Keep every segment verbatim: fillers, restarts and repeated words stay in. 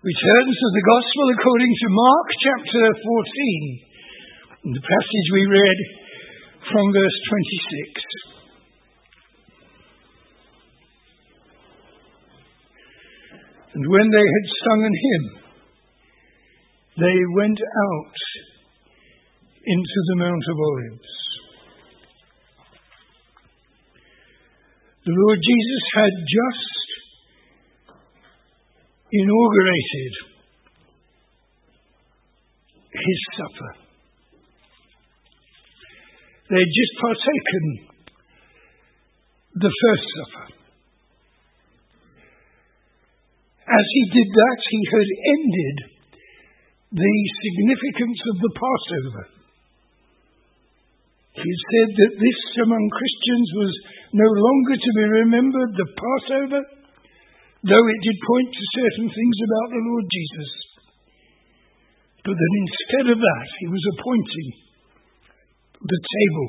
We turn to the Gospel according to Mark chapter fourteen, and the passage we read from verse twenty-six. And when they had sung an hymn, they went out into the Mount of Olives. The Lord Jesus had just inaugurated his supper. They had just partaken the first supper. As he did that, he had ended the significance of the Passover. He said that this among Christians was no longer to be remembered, the Passover, though it did point to certain things about the Lord Jesus. But that instead of that, he was appointing the table,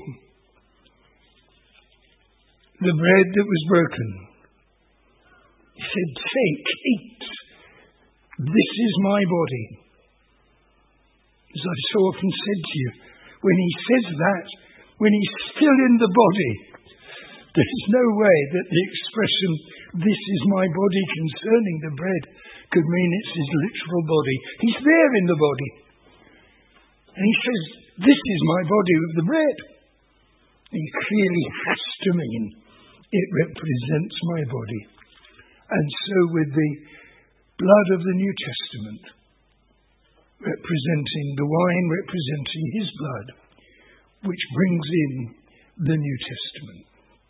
the bread that was broken. He said, "Take, eat. This is my body." As I've so often said to you, when he says that, when he's still in the body, there's no way that the expression, "this is my body," concerning the bread, could mean it's his literal body. He's there in the body. And he says, "This is my body of the bread." He clearly has to mean it represents my body. And so with the blood of the New Testament, representing the wine, representing his blood, which brings in the New Testament.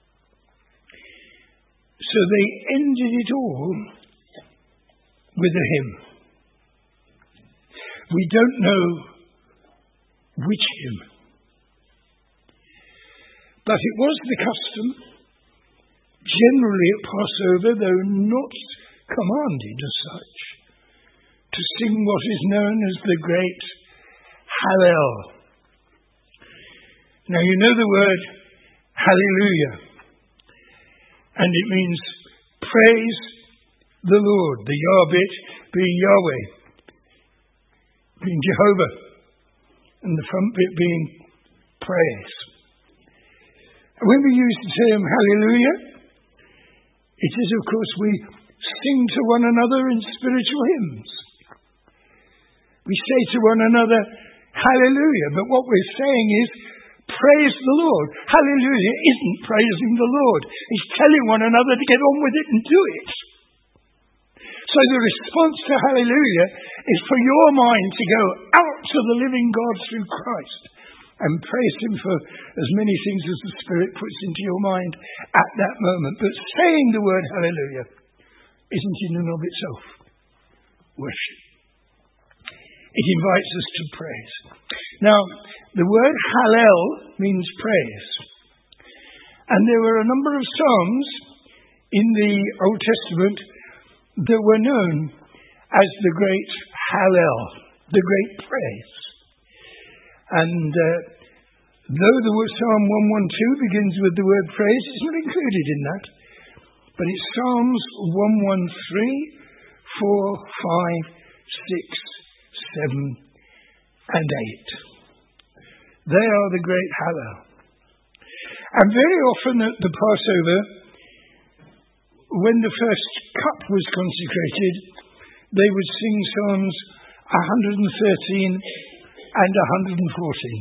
So they ended it all with a hymn. We don't know which hymn, but it was the custom, generally at Passover, though not commanded as such, to sing what is known as the great Hallel. Now you know the word hallelujah. And it means praise the Lord. The Yah bit being Yahweh, being Jehovah, and the front bit being praise. And when we use the term hallelujah, it is, of course, we sing to one another in spiritual hymns. We say to one another, hallelujah. But what we're saying is, praise the Lord. Hallelujah isn't praising the Lord. It's telling one another to get on with it and do it. So the response to hallelujah is for your mind to go out to the living God through Christ and praise him for as many things as the Spirit puts into your mind at that moment. But saying the word hallelujah isn't in and of itself worship. It invites us to praise. Now, the word Hallel means praise. And there were a number of psalms in the Old Testament that were known as the great Hallel, the great praise. And uh, though the word Psalm one twelve begins with the word praise, it's not included in that. But it's Psalms one thirteen, four, five, six, seven, and eight. They are the great Hallel. And very often at the Passover, when the first cup was consecrated, they would sing Psalms one thirteen and one fourteen.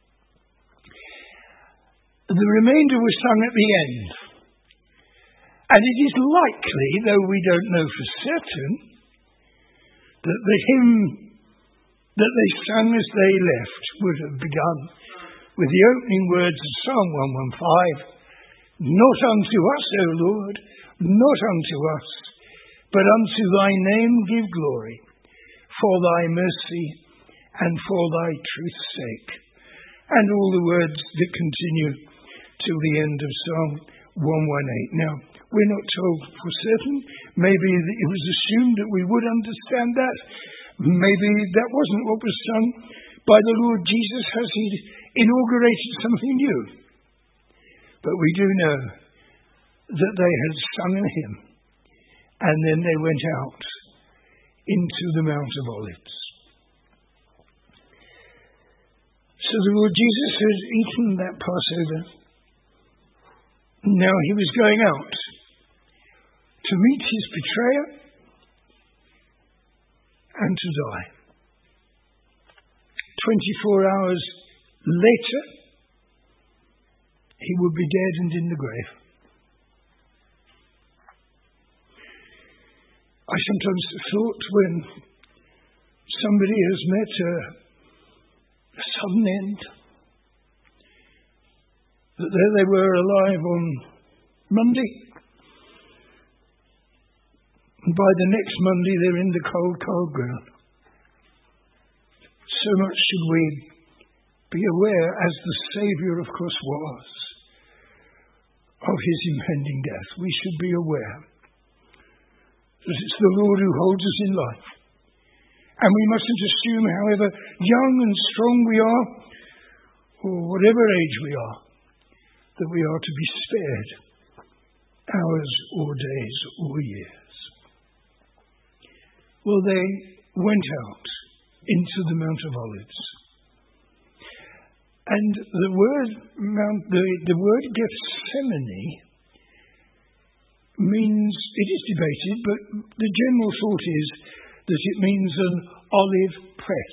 The remainder was sung at the end. And it is likely, though we don't know for certain, that the hymn that they sang as they left would have begun with the opening words of Psalm one fifteen, "Not unto us, O Lord, not unto us, but unto thy name give glory, for thy mercy and for thy truth's sake." And all the words that continue till the end of Psalm one eighteen. Now, we're not told for certain. Maybe it was assumed that we would understand that. Maybe that wasn't what was sung by the Lord Jesus as he inaugurated something new. But we do know that they had sung a hymn, and then they went out into the Mount of Olives. So the Lord Jesus had eaten that Passover. Now he was going out to meet his betrayer and to die. Twenty-four hours later, he would be dead and in the grave. I sometimes thought when somebody has met a, a sudden end, that there they were alive on Monday, and by the next Monday they're in the cold, cold ground. So much should we be aware, as the Saviour of course was, of his impending death. We should be aware that it's the Lord who holds us in life. And we mustn't assume, however young and strong we are, or whatever age we are, that we are to be spared hours or days or years. Well, they went out into the Mount of Olives. And the word Mount, the, the word Gethsemane means, it is debated, but the general thought is that it means an olive press.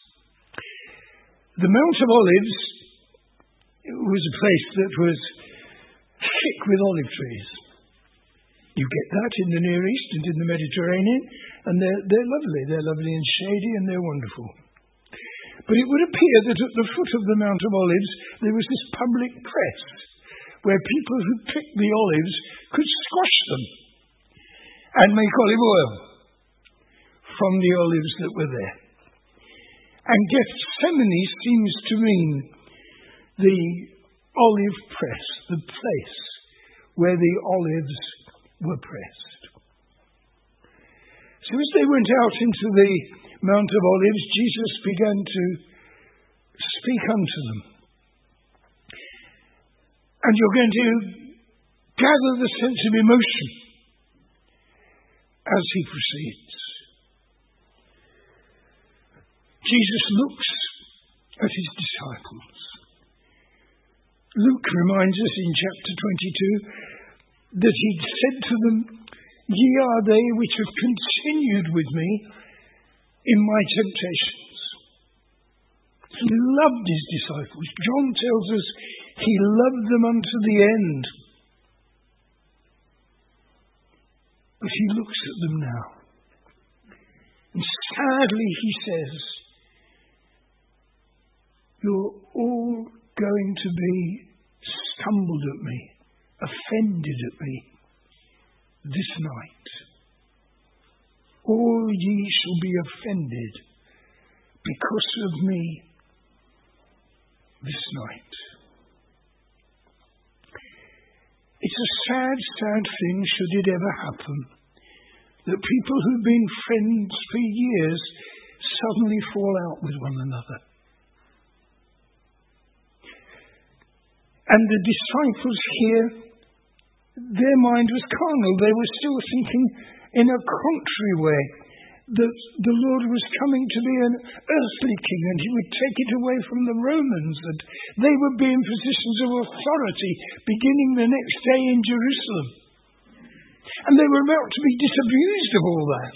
The Mount of Olives was a place that was thick with olive trees. You get that in the Near East and in the Mediterranean, and they're, they're lovely. They're lovely and shady, and they're wonderful. But it would appear that at the foot of the Mount of Olives there was this public press where people who picked the olives could squash them and make olive oil from the olives that were there. And Gethsemane seems to mean the olive press, the place where the olives were pressed. So as they went out into the Mount of Olives, Jesus began to speak unto them. And you're going to gather the sense of emotion as he proceeds. Jesus looks at his disciples. Luke reminds us in chapter twenty-two that he'd said to them, "Ye are they which have continued with me in my temptations." He loved his disciples. John tells us he loved them unto the end. But he looks at them now. And sadly he says, "You're all going to be stumbled at me, offended at me this night. All ye shall be offended because of me this night." It's a sad, sad thing, should it ever happen, that people who've been friends for years suddenly fall out with one another. And the disciples here, their mind was carnal. They were still thinking in a contrary way that the Lord was coming to be an earthly king and he would take it away from the Romans, that they would be in positions of authority beginning the next day in Jerusalem. And they were about to be disabused of all that.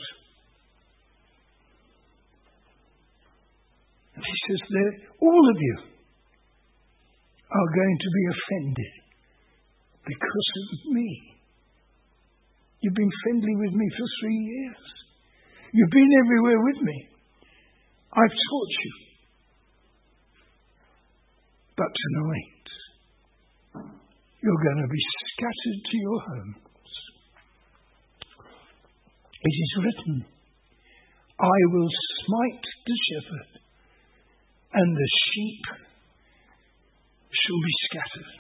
And he says there, all of you are going to be offended because of me. You've been friendly with me for three years. You've been everywhere with me. I've taught you. But tonight, you're going to be scattered to your homes. It is written, "I will smite the shepherd, and the sheep shall be scattered."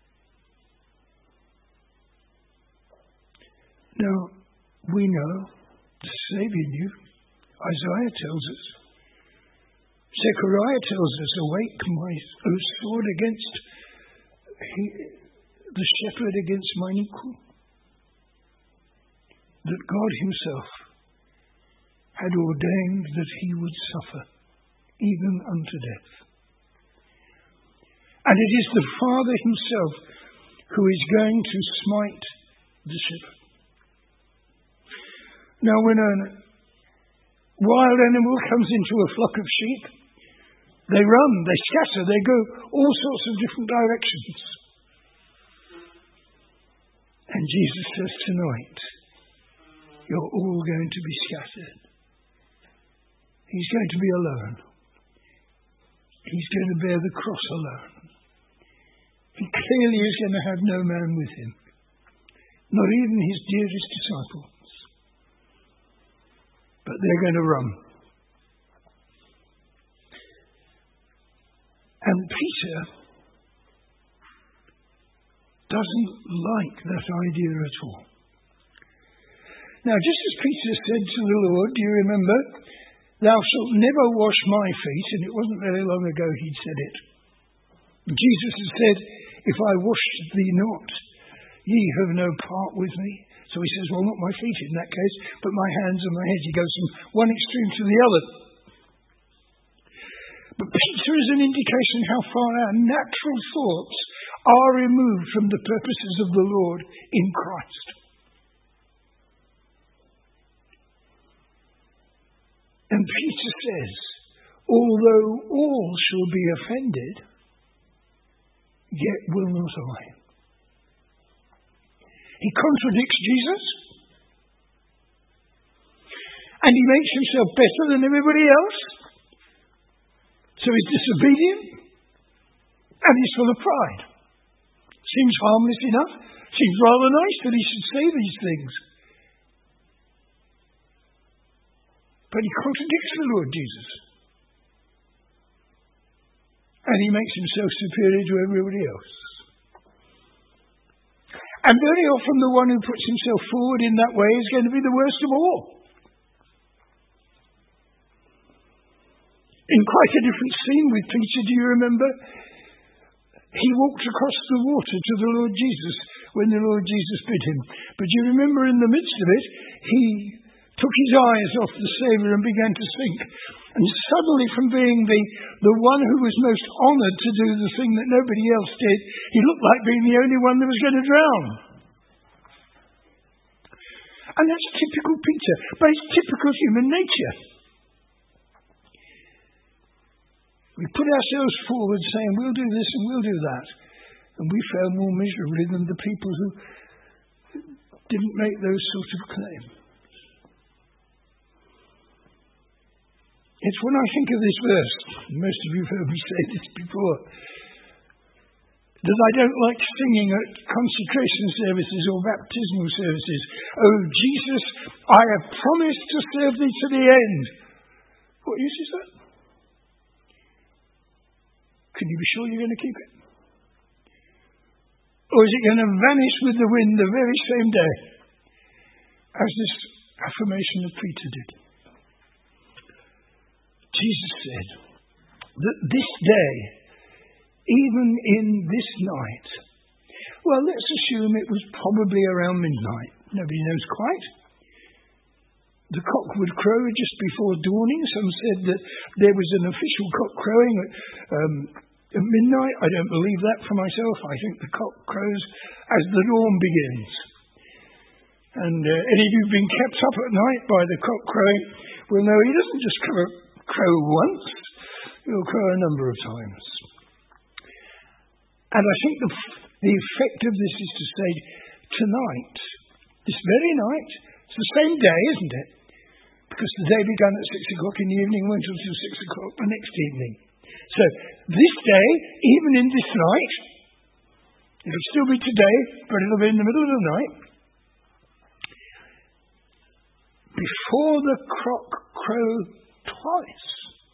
Now, we know the Saviour knew. Isaiah tells us. Zechariah tells us, "Awake, my O sword, against he, the shepherd, against mine equal." That God himself had ordained that he would suffer, even unto death. And it is the Father himself who is going to smite the shepherd. Now, when a wild animal comes into a flock of sheep, they run, they scatter, they go all sorts of different directions. And Jesus says tonight, you're all going to be scattered. He's going to be alone. He's going to bear the cross alone. He clearly is going to have no man with him, not even his dearest disciples. But they're going to run. And Peter doesn't like that idea at all. Now, just as Peter said to the Lord, do you remember, thou shalt never wash my feet, and it wasn't very long ago he'd said it. Jesus has said, if I wash thee not, ye have no part with me. So he says, well, not my feet in that case, but my hands and my head. He goes from one extreme to the other. But Peter is an indication how far our natural thoughts are removed from the purposes of the Lord in Christ. And Peter says, although all shall be offended, yet will not I. He contradicts Jesus, and he makes himself better than everybody else, so he's disobedient, and he's full of pride. Seems harmless enough, seems rather nice that he should say these things. But he contradicts the Lord Jesus. And he makes himself superior to everybody else. And very often the one who puts himself forward in that way is going to be the worst of all. In quite a different scene with Peter, do you remember? He walked across the water to the Lord Jesus when the Lord Jesus bid him. But you remember in the midst of it, he took his eyes off the Saviour and began to sink. And suddenly, from being the, the one who was most honoured to do the thing that nobody else did, he looked like being the only one that was going to drown. And that's typical Peter, but it's typical human nature. We put ourselves forward saying, we'll do this and we'll do that. And we fail more miserably than the people who didn't make those sort of claims. It's when I think of this verse, most of you have heard me say this before, that I don't like singing at consecration services or baptismal services. Oh, Jesus, I have promised to serve thee to the end. What use is that? Can you be sure you're going to keep it? Or is it going to vanish with the wind the very same day, as this affirmation of Peter did? Jesus said that this day, even in this night, well, let's assume it was probably around midnight. Nobody knows quite. The cock would crow just before dawning. Some said that there was an official cock crowing at, um, at midnight. I don't believe that for myself. I think the cock crows as the dawn begins. And uh, any of you who've been kept up at night by the cock crowing will know he doesn't just crow, crow once. He'll crow a number of times. And I think the, the effect of this is to say, tonight, this very night, it's the same day, isn't it? Because the day began at six o'clock in the evening, went until six o'clock the next evening. So this day, even in this night, it'll still be today, but it'll be in the middle of the night, before the cock crow twice,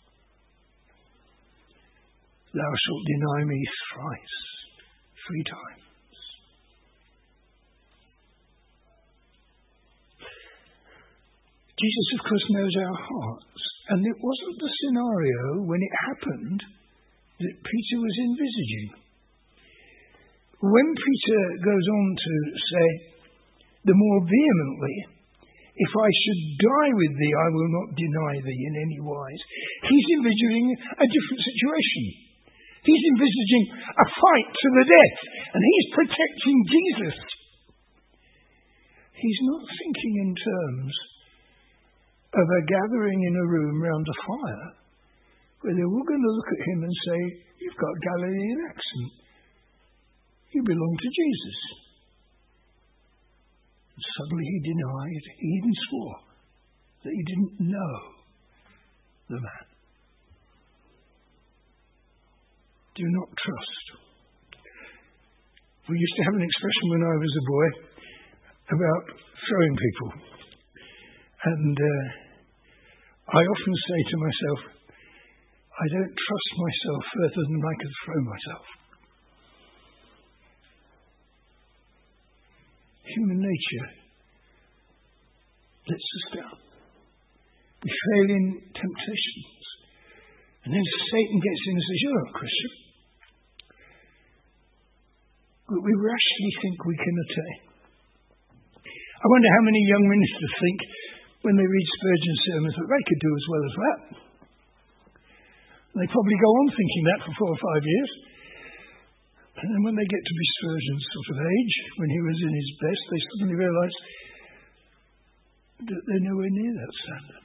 thou shalt deny me thrice, three times. Jesus, of course, knows our hearts. And it wasn't the scenario when it happened that Peter was envisaging. When Peter goes on to say the more vehemently, if I should die with thee, I will not deny thee in any wise. He's envisioning a different situation. He's envisaging a fight to the death, and he's protecting Jesus. He's not thinking in terms of a gathering in a room round a fire where they're all going to look at him and say, you've got a Galilean accent. You belong to Jesus. And suddenly he denied, he even swore that he didn't know the man. Do not trust. We used to have an expression when I was a boy about throwing people. And uh, I often say to myself, I don't trust myself further than I could throw myself. Human nature lets us down. We fail in temptations. And then Satan gets in and says, you're not a Christian. But we rashly think we can attain. I wonder how many young ministers think when they read Spurgeon's sermons that they could do as well as that. They probably go on thinking that for four or five years. And then when they get to be Spurgeon's sort of age, when he was in his best, they suddenly realise that they're nowhere near that standard.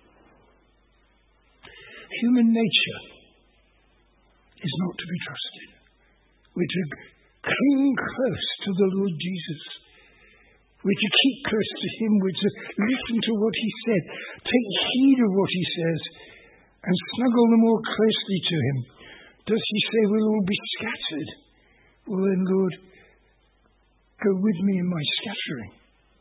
Human nature is not to be trusted. We're to cling close to the Lord Jesus. We're to keep close to him. We're to listen to what he said, take heed of what he says, and snuggle the more closely to him. Does he say we'll all be scattered? Well then, Lord, go with me in my scattering.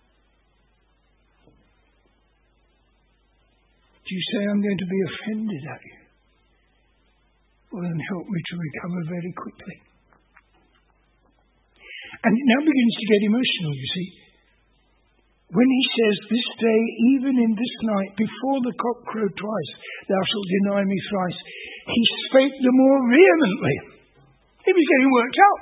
Do you say I'm going to be offended at you? Well then, help me to recover very quickly. And it now begins to get emotional, you see. When he says, this day, even in this night, before the cock crowed twice, thou shalt deny me thrice, he spake the more vehemently. He was getting worked up.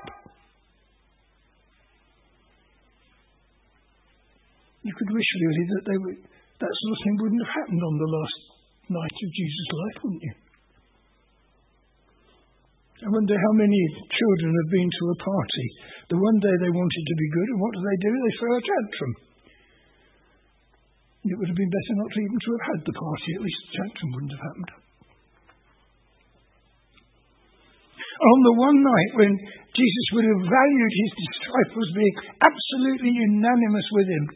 You could wish really that they would, that sort of thing wouldn't have happened on the last night of Jesus' life, wouldn't you? I wonder how many children have been to a party. The one day they wanted to be good, and what do they do? They throw a tantrum. It would have been better not to even to have had the party. At least the tantrum wouldn't have happened. On the one night when Jesus would have valued his disciples being absolutely unanimous with him,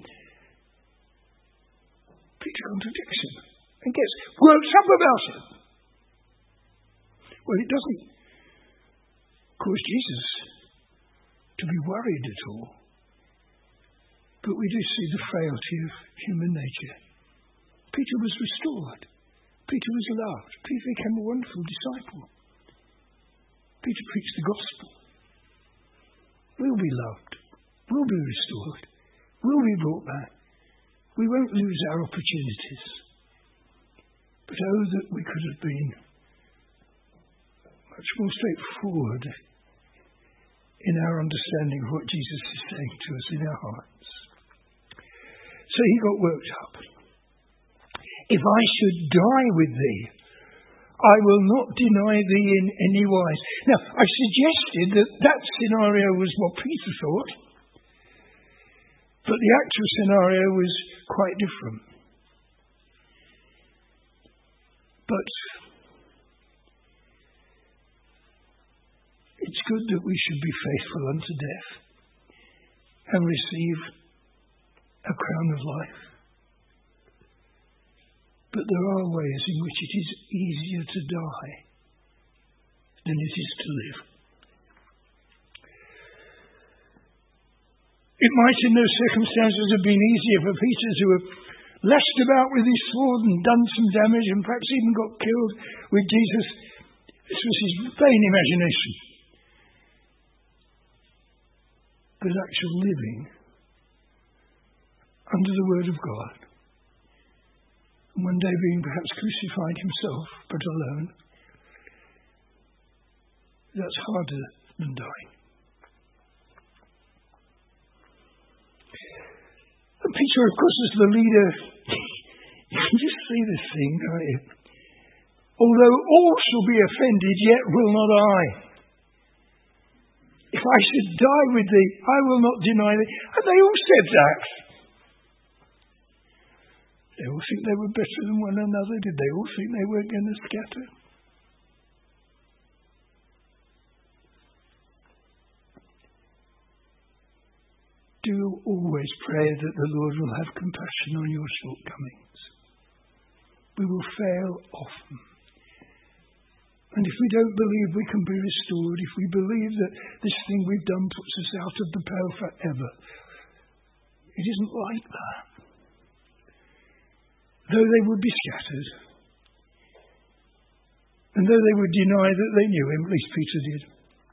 Peter contradicts him and gets worked up about it. Well, it doesn't cause Jesus to be worried at all. But we do see the frailty of human nature. Peter was restored. Peter was loved. Peter became a wonderful disciple. Peter preached the gospel. We'll be loved. We'll be restored. We'll be brought back. We won't lose our opportunities. But oh, that we could have been much more straightforward in our understanding of what Jesus is saying to us in our hearts. So he got worked up. If I should die with thee, I will not deny thee in any wise. Now, I suggested that that scenario was what Peter thought, but the actual scenario was quite different. But it's good that we should be faithful unto death and receive a crown of life. But there are ways in which it is easier to die than it is to live. It might in those circumstances have been easier for Peter to have lashed about with his sword and done some damage and perhaps even got killed with Jesus. This was his vain imagination. But actual living under the word of God, and one day being perhaps crucified himself, but alone, that's harder than dying. And Peter, of course, as the leader, You can just see this thing, can't you? Although all shall be offended, yet will not I. If I should die with thee, I will not deny thee. And they all said that. They all think they were better than one another. Did they all think they weren't going to scatter? Do always pray that the Lord will have compassion on your shortcomings. We will fail often. And if we don't believe we can be restored, if we believe that this thing we've done puts us out of the pale forever, it isn't like that. Though they would be scattered, and though they would deny that they knew him, at least Peter did,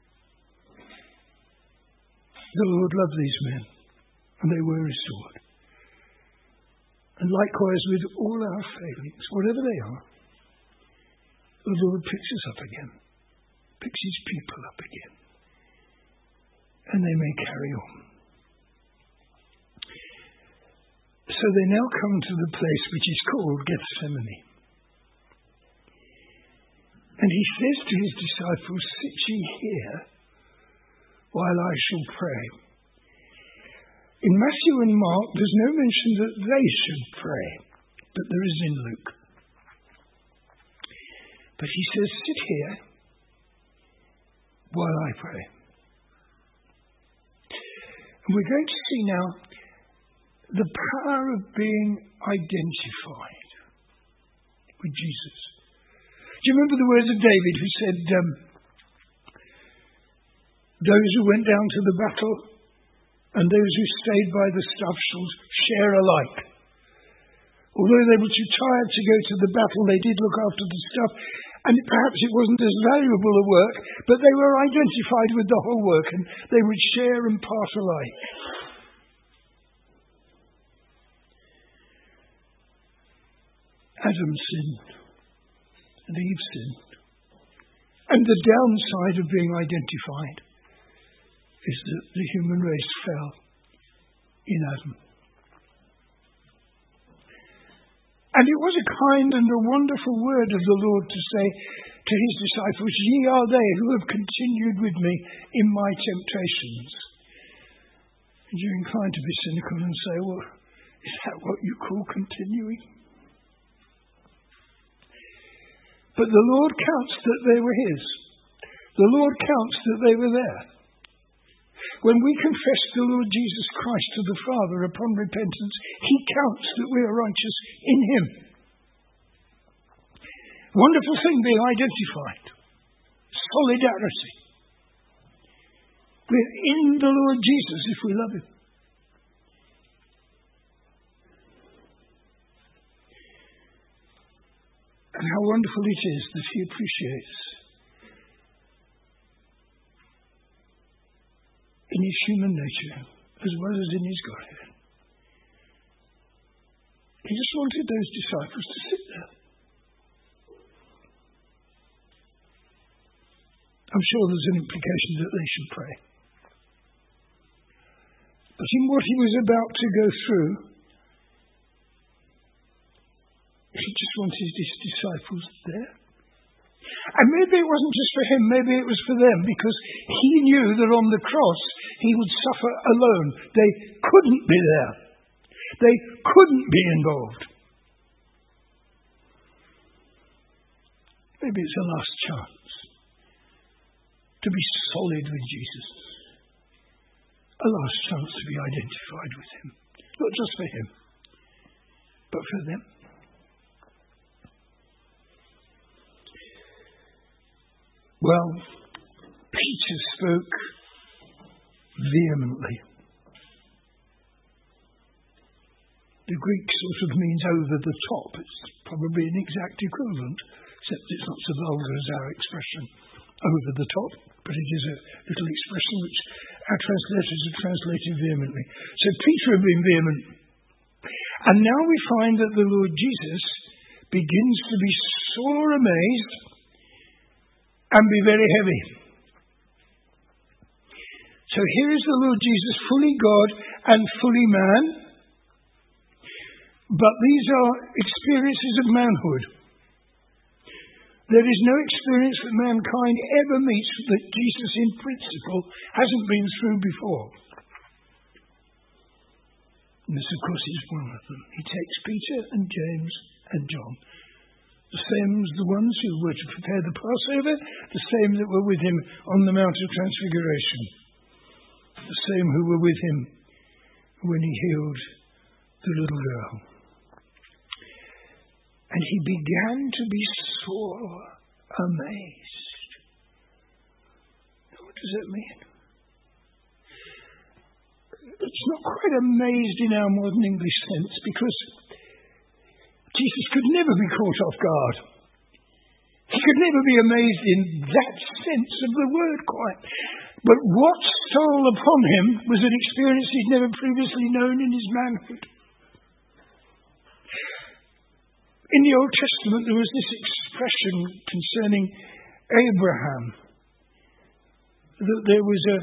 the Lord loved these men, and they were restored. And likewise with all our failings, whatever they are, the Lord picks us up again, picks his people up again, and they may carry on. So they now come to the place which is called Gethsemane. And he says to his disciples, sit ye here while I shall pray. In Matthew and Mark, there's no mention that they should pray, but there is in Luke. But he says, sit here while I pray. And we're going to see now the power of being identified with Jesus. Do you remember the words of David who said, um, those who went down to the battle and those who stayed by the stuff shall share alike. Although they were too tired to go to the battle, they did look after the stuff, and perhaps it wasn't as valuable a work, but they were identified with the whole work, and they would share and part alike. Adam sinned, and Eve sinned. And the downside of being identified is that the human race fell in Adam. And it was a kind and a wonderful word of the Lord to say to his disciples, ye are they who have continued with me in my temptations. And you're inclined to be cynical and say, well, is that what you call continuing? But the Lord counts that they were his. The Lord counts that they were there. When we confess the Lord Jesus Christ to the Father upon repentance, he counts that we are righteous in him. Wonderful thing being identified. Solidarity. We're in the Lord Jesus if we love him. And how wonderful it is that he appreciates in his human nature as well as in his Godhead. He just wanted those disciples to sit there. I'm sure there's an implication that they should pray. But in what he was about to go through, he just wanted his disciples there. And maybe it wasn't just for him, maybe it was for them, because he knew that on the cross he would suffer alone. They couldn't be there. They couldn't be involved. Maybe it's a last chance to be solid with Jesus. A last chance to be identified with him. Not just for him, but for them. Well, Peter spoke vehemently. The Greek sort of means over the top. It's probably an exact equivalent, except it's not so vulgar as our expression, over the top, but it is a little expression which our translators have translated vehemently. So Peter had been vehement. And now we find that the Lord Jesus begins to be sore amazed and be very heavy. So here is the Lord Jesus, fully God and fully man, But these are experiences of manhood. There is no experience that mankind ever meets that Jesus in principle hasn't been through before. And this, of course, is one of them. He takes Peter and James and John, the same as the ones who were to prepare the Passover, the same that were with him on the Mount of Transfiguration, the same who were with him when he healed the little girl. And he began to be sore amazed. Now, what does that mean? It's not quite amazed in our modern English sense, because Jesus could never be caught off guard. He could never be amazed in that sense of the word quite. But what stole upon him was an experience he'd never previously known in his manhood. In the Old Testament, there was this expression concerning Abraham, that there was a,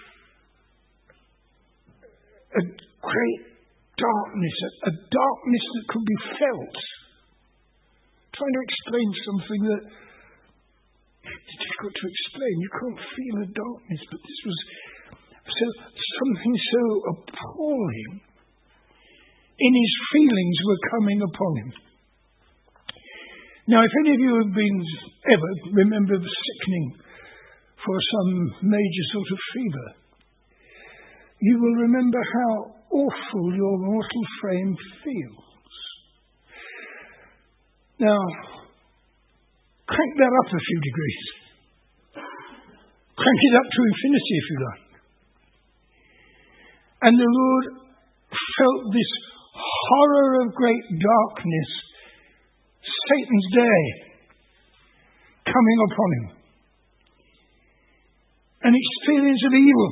a great darkness, a, a darkness that could be felt. Trying to explain something that it's difficult to explain. You can't feel a darkness, but this was so something so appalling in his feelings were coming upon him. Now, if any of you have been ever remember sickening for some major sort of fever, you will remember how awful your mortal frame feels. Now, crank that up a few degrees. Crank it up to infinity, if you like. And the Lord felt this horror of great darkness, Satan's day, coming upon him. An experience of evil.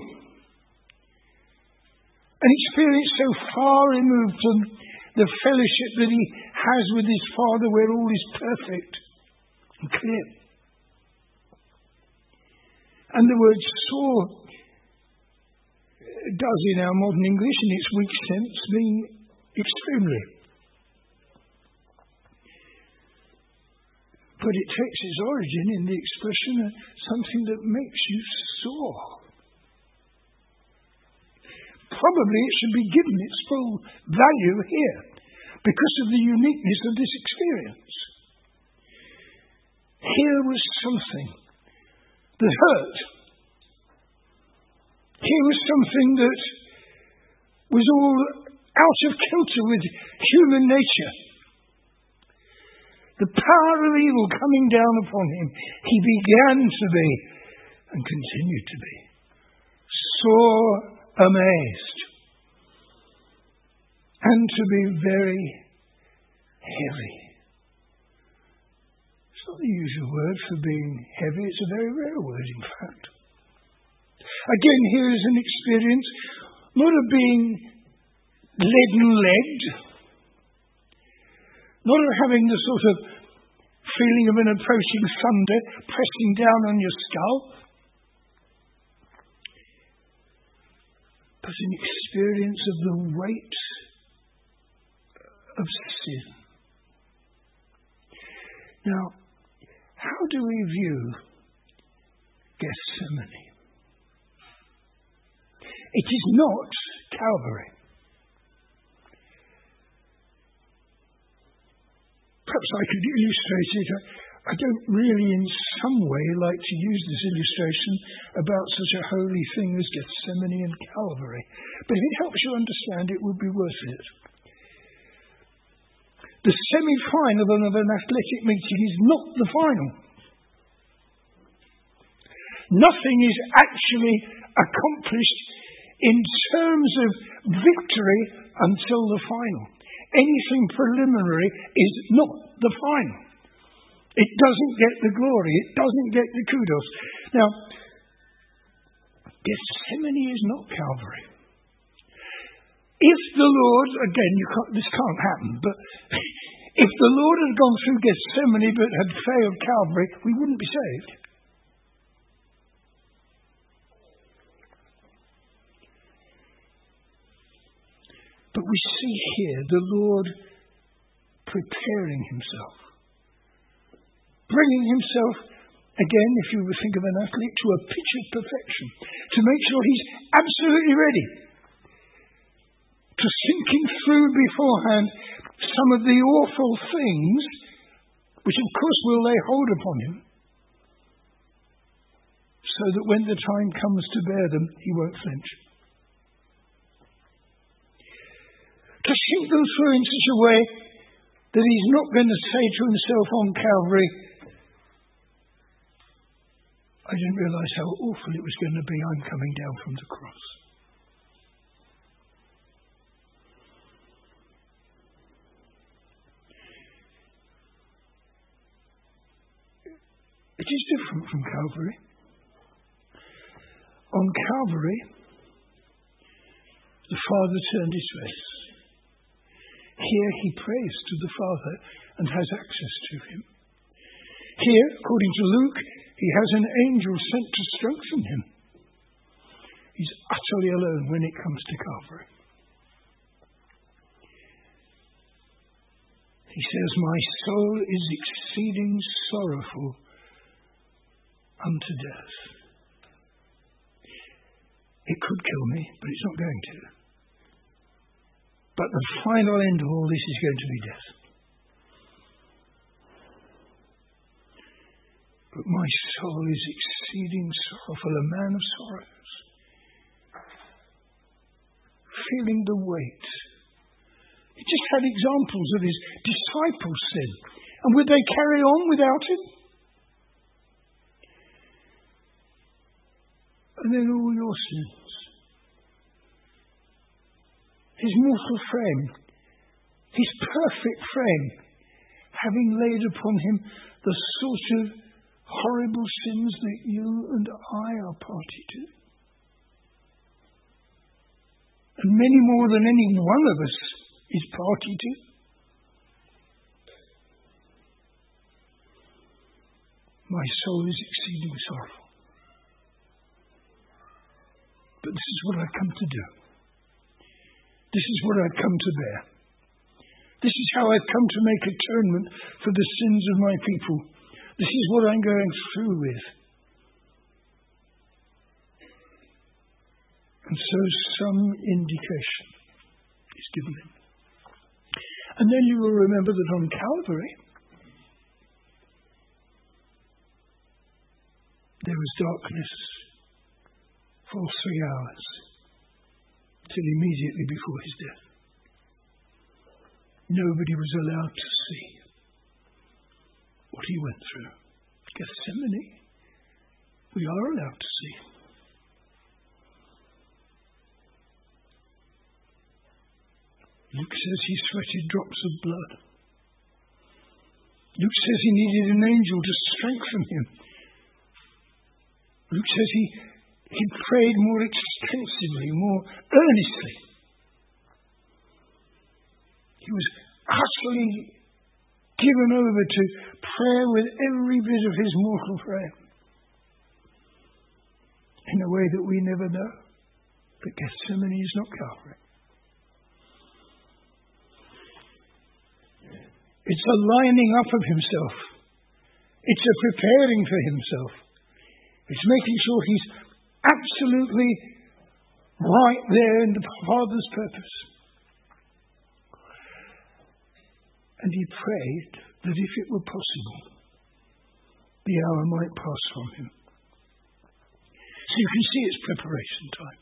An experience so far removed from the fellowship that he has with his Father, where all is perfect and clear. And the word saw does in our modern English, in its weak sense, mean extremely. But it takes its origin in the expression of something that makes you sore. Probably it should be given its full value here because of the uniqueness of this experience. Here was something that hurt. Here was something that was all out of kilter with human nature. The power of evil coming down upon him, he began to be, and continued to be, sore amazed, and to be very heavy. It's not the usual word for being heavy, it's a very rare word, in fact. Again, here is an experience not of being leaden-legged, not of having the sort of feeling of an approaching thunder pressing down on your skull, but an experience of the weight of sin. Now, how do we view Gethsemane? It is not Calvary. Perhaps I could illustrate it. I, I don't really in some way like to use this illustration about such a holy thing as Gethsemane and Calvary. But if it helps you understand, it would be worth it. The semi-final of an athletic meeting is not the final. Nothing is actually accomplished in terms of victory until the final. Anything preliminary is not the final. It doesn't get the glory. It doesn't get the kudos. Now, Gethsemane is not Calvary. If the Lord, again, you can't, this can't happen, but if the Lord had gone through Gethsemane but had failed Calvary, we wouldn't be saved. But we see here the Lord preparing himself, bringing himself, again, if you would think of an athlete, to a pitch of perfection, to make sure he's absolutely ready, to thinking through beforehand some of the awful things which of course will lay hold upon him, so that when the time comes to bear them, he won't flinch. To think them through in such a way that he's not going to say to himself on Calvary, I didn't realise how awful it was going to be. I'm coming down from the cross. It is different from Calvary. On Calvary, the Father turned his face. Here he prays to the Father and has access to him. Here, according to Luke, he has an angel sent to strengthen him. He's utterly alone when it comes to Calvary. He says, my soul is exceeding sorrowful unto death. It could kill me, but it's not going to. But the final end of all this is going to be death. But my soul is exceeding sorrowful, a man of sorrows, feeling the weight. He just had examples of his disciples' sin. And would they carry on without him? And then all your sins. His mortal frame, his perfect frame, having laid upon him the sort of horrible sins that you and I are party to. And many more than any one of us is party to. My soul is exceeding sorrowful. But this is what I've come to do. This is what I've come to bear. This is how I've come to make atonement for the sins of my people. This is what I'm going through with. And so some indication is given him. And then you will remember that on Calvary, there was darkness for three hours, till immediately before his death. Nobody was allowed to see what he went through. Gethsemane, we are allowed to see. Luke says he sweated drops of blood. Luke says he needed an angel to strengthen him. Luke says he, he prayed more extensively, more earnestly. He was utterly given over to prayer with every bit of his mortal frame. In a way that we never know. But Gethsemane is not Calvary. It's a lining up of himself. It's a preparing for himself. It's making sure he's absolutely right there in the Father's purpose. And he prayed that if it were possible, the hour might pass from him. So you can see it's preparation time.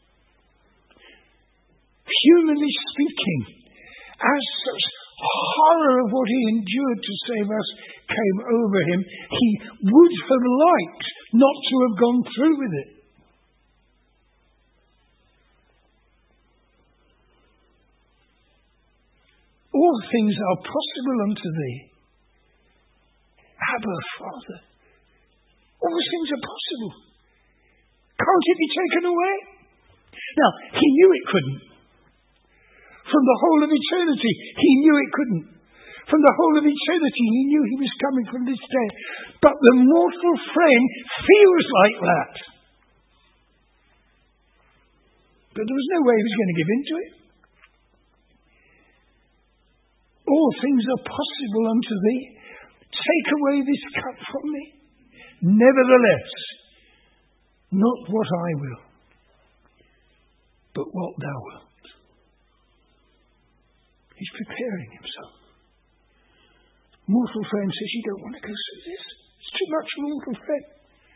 Humanly speaking, as such horror of what he endured to save us came over him, he would have liked not to have gone through with it. All things are possible unto thee. Abba, Father. All things are possible. Can't it be taken away? Now, he knew it couldn't. From the whole of eternity, he knew it couldn't. From the whole of eternity, he knew he was coming from this day. But the mortal frame feels like that. But there was no way he was going to give in to it. all things are possible unto thee. Take away this cup from me. Nevertheless, not what I will, but what thou wilt. He's preparing himself. Mortal friend says, you don't want to go through this. It's too much, mortal friend.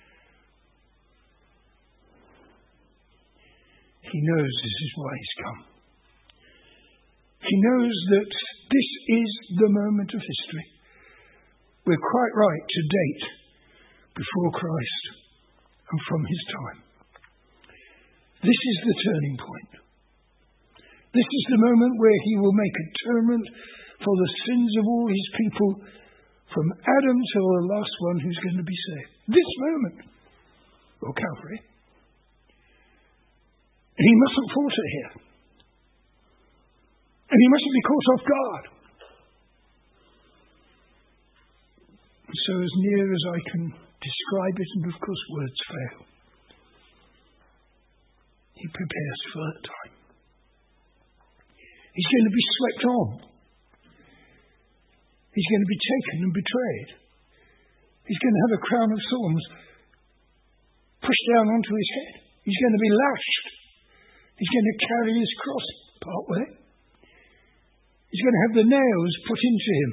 He knows this is why he's come. He knows that this is the moment of history. We're quite right to date before Christ and from his time. This is the turning point. This is the moment where he will make atonement for the sins of all his people, from Adam till the last one who's going to be saved. This moment, or Calvary. And he mustn't falter here. And he mustn't be caught off guard. So as near as I can describe it, and of course words fail, he prepares for that time. He's going to be swept on. He's going to be taken and betrayed. He's going to have a crown of thorns pushed down onto his head. He's going to be lashed. He's going to carry his cross part way. He's going to have the nails put into him.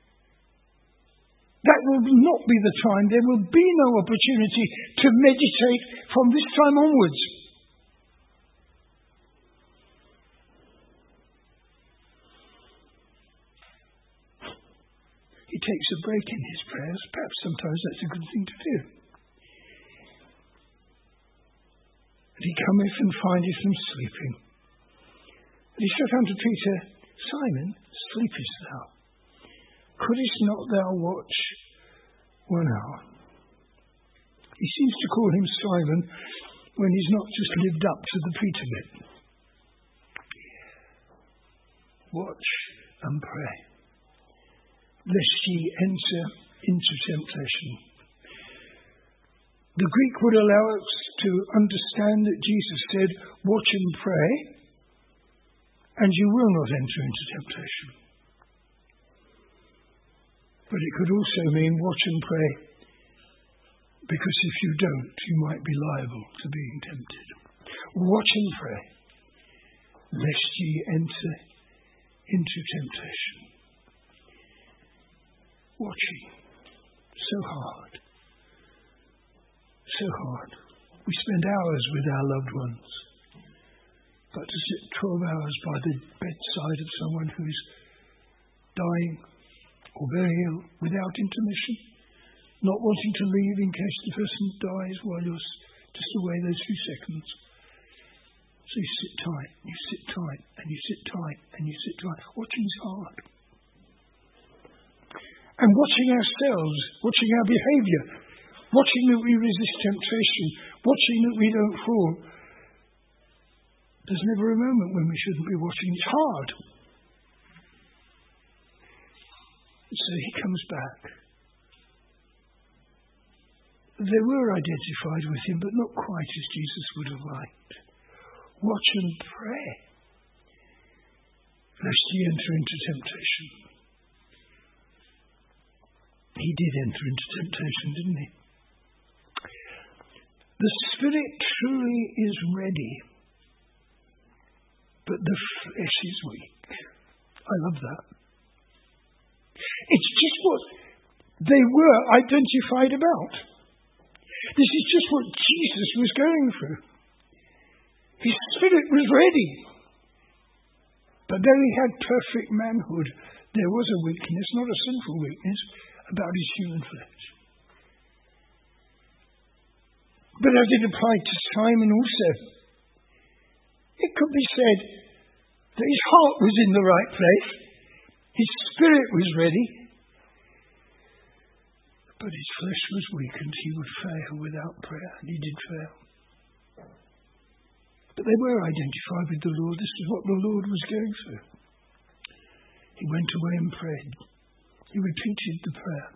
That will not be the time. There will be no opportunity to meditate from this time onwards. He takes a break in his prayers. Perhaps sometimes that's a good thing to do. And he cometh and findeth them sleeping. And he said unto Peter, Simon, sleepest thou? Couldst not thou watch one hour? He seems to call him Simon when he's not just lived up to the Peter bit. Watch and pray, lest ye enter into temptation. The Greek would allow us to understand that Jesus said, watch and pray, and you will not enter into temptation. But it could also mean watch and pray, because if you don't, you might be liable to being tempted. Watch and pray, lest ye enter into temptation. Watching, so hard, so hard. We spend hours with our loved ones, but to sit twelve hours by the bedside of someone who is dying or very ill without intermission, not wanting to leave in case the person dies while you're just away those few seconds. So you sit tight, you sit tight, and you sit tight, and you sit tight. Watching is hard. And watching ourselves, watching our behaviour, watching that we resist temptation, watching that we don't fall. There's never a moment when we shouldn't be watching. It's hard. So he comes back. They were identified with him, but not quite as Jesus would have liked. Watch and pray, lest ye enter into temptation. He did enter into temptation, didn't he? The spirit truly is ready, but the flesh is weak. I love that. It's just what they were identified about. This is just what Jesus was going through. His spirit was ready. But though he had perfect manhood, there was a weakness, not a sinful weakness, about his human flesh. But as it applied to Simon also, it could be said that his heart was in the right place, his spirit was ready, but his flesh was weakened. He would fail without prayer, and he did fail. But they were identified with the Lord. This is what the Lord was going through. He went away and prayed. He repeated the prayer.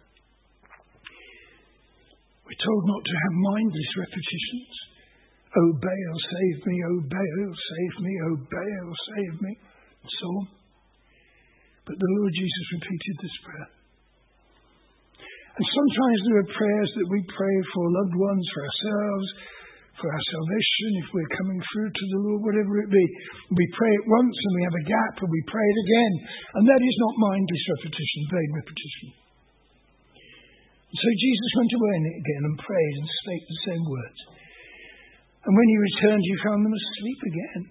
We're told not to have mindless repetitions. Oh, Baal, save me. Oh, Baal, save me. Oh, Baal, save me. And so on. But the Lord Jesus repeated this prayer. And sometimes there are prayers that we pray for loved ones, for ourselves, for our salvation, if we're coming through to the Lord, whatever it be. We pray it once and we have a gap and we pray it again. And that is not mindless repetition, vain repetition. So Jesus went away again and prayed and spake the same words. And when he returned, he found them asleep again.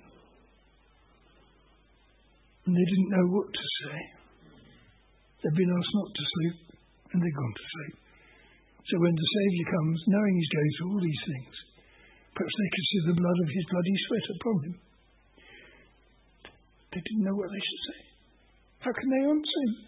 And they didn't know what to say. They'd been asked not to sleep, and they'd gone to sleep. So when the Saviour comes, knowing he's going through all these things, perhaps they could see the blood of his bloody sweat upon him. They didn't know what they should say. How can they answer him?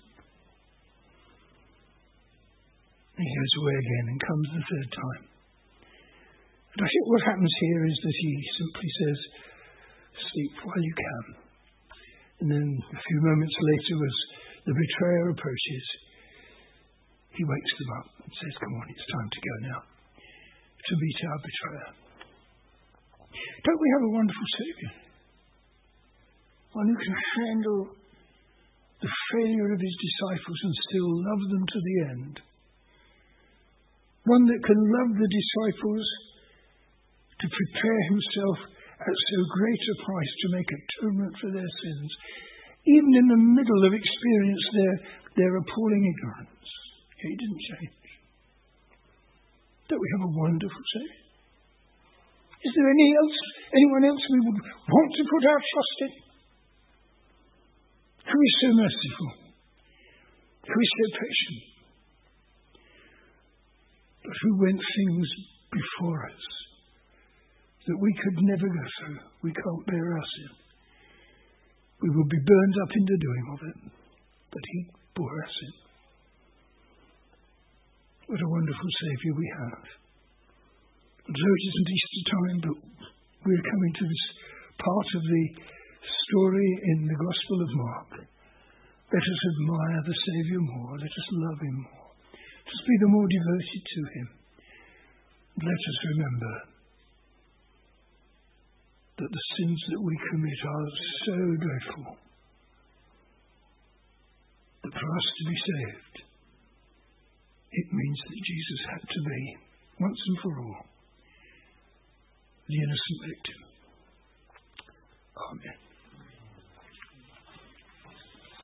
And he goes away again and comes the third time. And I think what happens here is that he simply says, sleep while you can. And then a few moments later, as the betrayer approaches, he wakes them up and says, come on, it's time to go now to meet our betrayer. Don't we have a wonderful Saviour? One who can handle the failure of his disciples and still love them to the end. One that can love the disciples to prepare himself at so great a price to make atonement for their sins, even in the middle of experience their, their appalling ignorance. He didn't change. Don't we have a wonderful Saviour? Is there any else, anyone else we would want to put our trust in? Who is so merciful? Who is so patient? But who went things before us that we could never go through? We can't bear our sin. We will be burned up in the doing of it. But he bore our sin. What a wonderful Saviour we have. And so it isn't Easter time, but we're coming to this part of the story in the Gospel of Mark. Let us admire the Saviour more. Let us love him more. Let us be the more devoted to him. And let us remember that the sins that we commit are so dreadful that for us to be saved, it means that Jesus had to be, once and for all, the innocent victim. Amen.